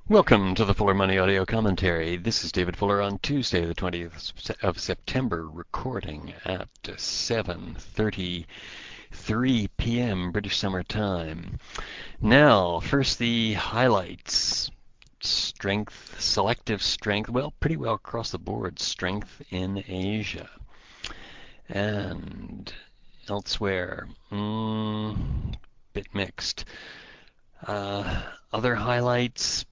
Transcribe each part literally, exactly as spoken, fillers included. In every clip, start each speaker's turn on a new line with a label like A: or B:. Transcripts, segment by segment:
A: Welcome to the Fuller Money Audio Commentary. This is David Fuller on Tuesday, the twentieth of September, recording at seven thirty-three p m British Summer Time. Now, first the highlights. Strength, selective strength, well, pretty well across the board, strength in Asia. And elsewhere, mm, bit mixed. Uh, other highlights,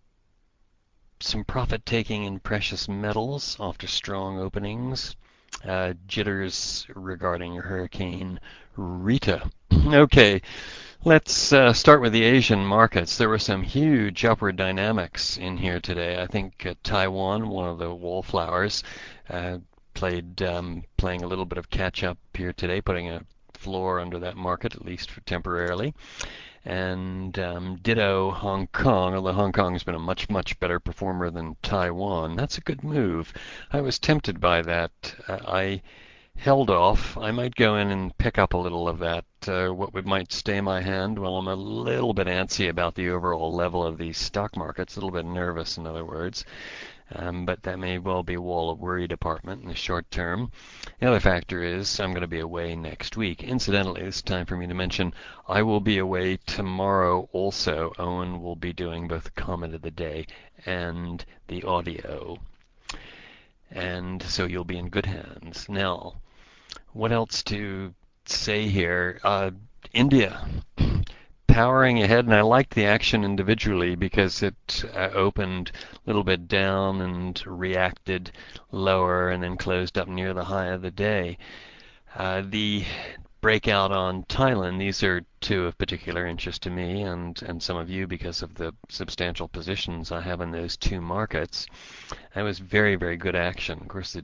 A: some profit taking in precious metals after strong openings. Uh, jitters regarding Hurricane Rita. Okay, let's uh, start with the Asian markets. There were some huge upward dynamics in here today. I think uh, Taiwan, one of the wallflowers, uh, played um, playing a little bit of catch up here today, putting a floor under that market, at least for temporarily. And um, ditto Hong Kong, although Hong Kong has been a much, much better performer than Taiwan. That's a good move. I was tempted by that. Uh, I held off. I might go in and pick up a little of that, uh, what would might stay my hand. Well, I'm a little bit antsy about the overall level of these stock markets, a little bit nervous, in other words. Um, but that may well be a wall of worry department in the short term. The other factor is I'm going to be away next week. Incidentally, it's time for me to mention I will be away tomorrow also. Owen will be doing both the comment of the day and the audio. And so you'll be in good hands. Now, what else to say here? Uh, India powering ahead, and I liked the action individually because it uh, opened a little bit down and reacted lower and then closed up near the high of the day. Uh, the breakout on Thailand, these are two of particular interest to me and, and some of you because of the substantial positions I have in those two markets. That was very, very good action. Of course, the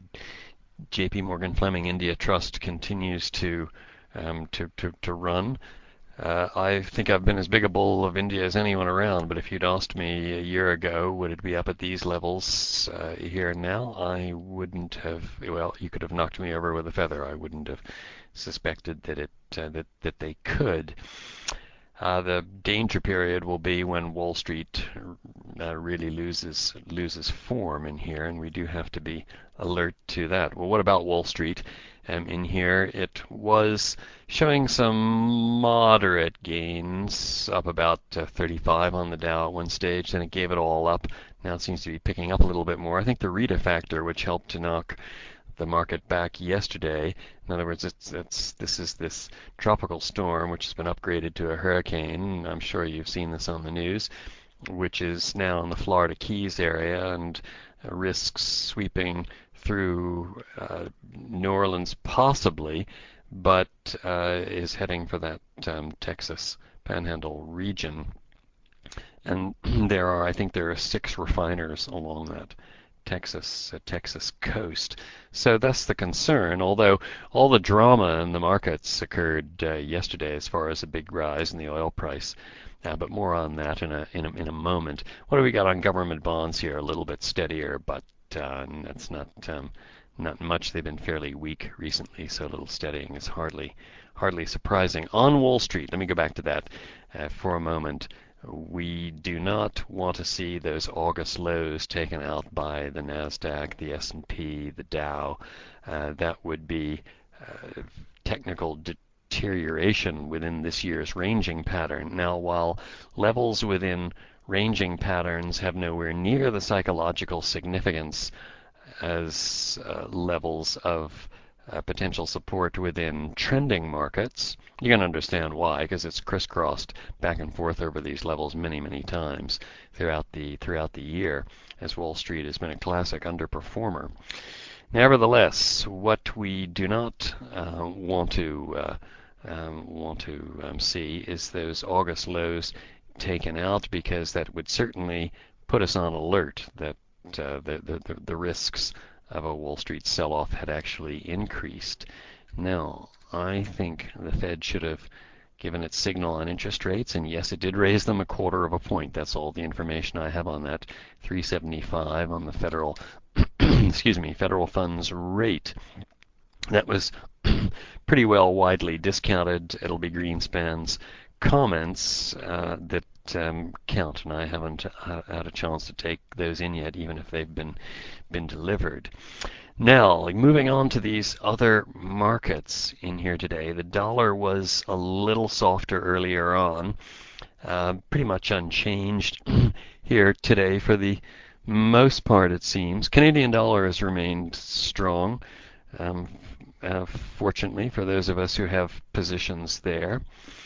A: J P Morgan Fleming India Trust continues to um, to, to, to run. Uh, I think I've been as big a bull of India as anyone around, but if you'd asked me a year ago, would it be up at these levels uh, here and now, I wouldn't have. Well, you could have knocked me over with a feather. I wouldn't have suspected that it uh, that that they could. Uh, the danger period will be when Wall Street uh, really loses loses form in here, and we do have to be alert to that. Well, what about Wall Street? Um, in here, it was showing some moderate gains, up about uh, thirty-five on the Dow at one stage, then it gave it all up. Now it seems to be picking up a little bit more. I think the Rita factor, which helped to knock the market back yesterday. In other words, it's, it's this is this tropical storm which has been upgraded to a hurricane. I'm sure you've seen this on the news, which is now in the Florida Keys area and uh, risks sweeping through uh, New Orleans possibly, but uh, is heading for that um, Texas Panhandle region. And there are, I think there are six refiners along that Texas uh, Texas coast. So that's the concern. Although all the drama in the markets occurred uh, yesterday as far as a big rise in the oil price. Uh, but more on that in a, in a in a moment. What do we got on government bonds here? A little bit steadier, but uh, that's not um, not much. They've been fairly weak recently, so a little steadying is hardly hardly surprising. On Wall Street, let me go back to that uh, for a moment. We do not want to see those August lows taken out by the NASDAQ, the S and P, the Dow. Uh, that would be uh, technical deterioration within this year's ranging pattern. Now, while levels within ranging patterns have nowhere near the psychological significance as uh, levels of uh, potential support within trending markets. You can understand why, because it's crisscrossed back and forth over these levels many, many times throughout the throughout the year, as Wall Street has been a classic underperformer. Nevertheless, what we do not uh, want to uh, um, want to um, see is those August lows taken out, because that would certainly put us on alert that uh, the, the the risks of a Wall Street sell-off had actually increased. Now, I think the Fed should have given its signal on interest rates, and yes, it did raise them a quarter of a point. That's all the information I have on that. three seventy-five on the federal, excuse me, federal funds rate. That was pretty well widely discounted. It'll be Greenspan's comments uh, that um, count, and I haven't uh, had a chance to take those in yet, even if they've been been delivered. Now, like moving on to these other markets in here today, the dollar was a little softer earlier on, uh, pretty much unchanged here today for the most part, it seems. Canadian dollar has remained strong, um, uh, fortunately for those of us who have positions there.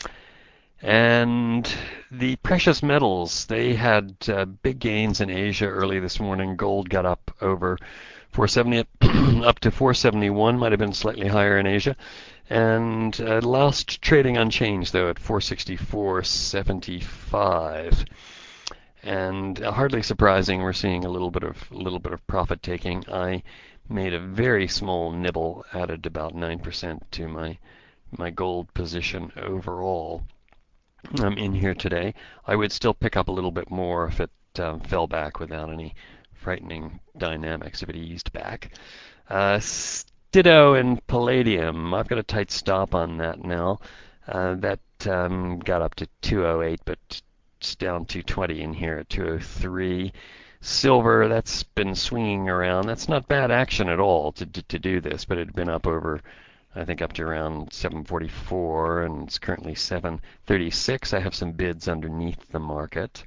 A: And the precious metals, they had uh, big gains in Asia early this morning. Gold got up over four seventy up to four seventy-one, might have been slightly higher in Asia. And uh, last trading unchanged though at four sixty-four seventy-five. And uh, hardly surprising, we're seeing a little bit of a little bit of profit taking. I made a very small nibble, added about nine percent to my my gold position overall. I'm in here today. I would still pick up a little bit more if it um, fell back without any frightening dynamics, if it eased back. Uh, Ditto and palladium. I've got a tight stop on that now. Uh, that um, got up to two oh eight, but it's down to twenty in here at two oh three. Silver, that's been swinging around. That's not bad action at all to, to, to do this, but it had been up over I think up to around seven forty-four, and it's currently seven thirty-six. I have some bids underneath the market.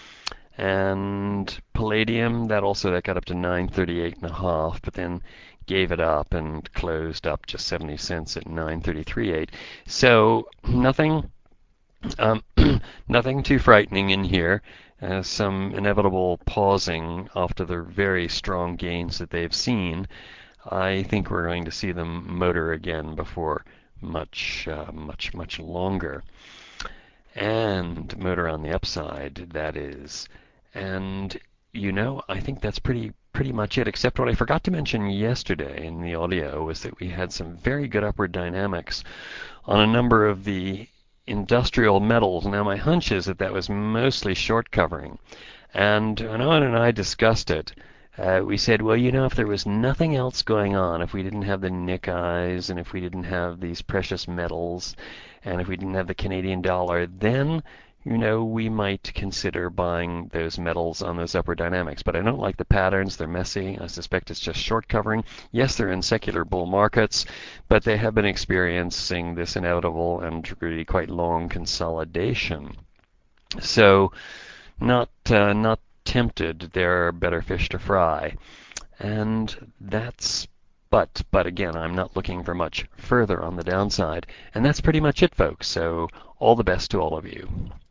A: And palladium, that also that got up to nine thirty-eight and a half, but then gave it up and closed up just seventy cents at nine thirty-three point eight. So nothing, um, nothing too frightening in here. Uh, some inevitable pausing after the very strong gains that they've seen. I think we're going to see them motor again before much, uh, much, much longer. And motor on the upside, that is. And, you know, I think that's pretty pretty much it, except what I forgot to mention yesterday in the audio was that we had some very good upward dynamics on a number of the industrial metals. Now, my hunch is that that was mostly short covering. And Owen and I discussed it. Uh, we said, well, you know, if there was nothing else going on, if we didn't have the Nikkei's and if we didn't have these precious metals and if we didn't have the Canadian dollar, then, you know, we might consider buying those metals on those upward dynamics. But I don't like the patterns. They're messy. I suspect it's just short covering. Yes, they're in secular bull markets, but they have been experiencing this inevitable and really quite long consolidation. So not uh, not tempted. There are better fish to fry. And that's, but, but again, I'm not looking for much further on the downside. And that's pretty much it, folks. So all the best to all of you.